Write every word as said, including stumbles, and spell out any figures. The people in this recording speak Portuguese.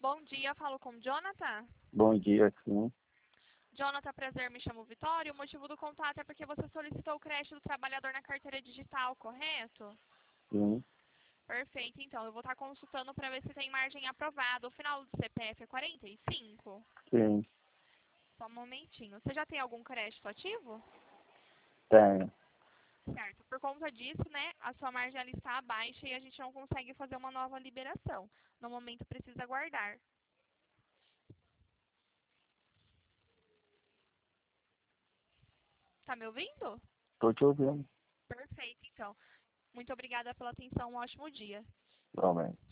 Bom dia, falo com o Jonathan. Bom dia, sim. Jonathan, prazer, me chamo Vitória. O motivo do contato é porque você solicitou o crédito do trabalhador na carteira digital, correto? Sim, Perfeito, então. Eu vou estar consultando para ver se tem margem aprovada. O final do C P F é quarenta e cinco? sim, Só um momentinho. Você já tem algum crédito ativo? tenho. Certo. Por conta disso, né, a sua margem ela está abaixo e a gente não consegue fazer uma nova liberação. No momento, precisa aguardar. Tá me ouvindo? Tô te ouvindo. Perfeito, então. Muito obrigada pela atenção. Um ótimo dia. Igualmente.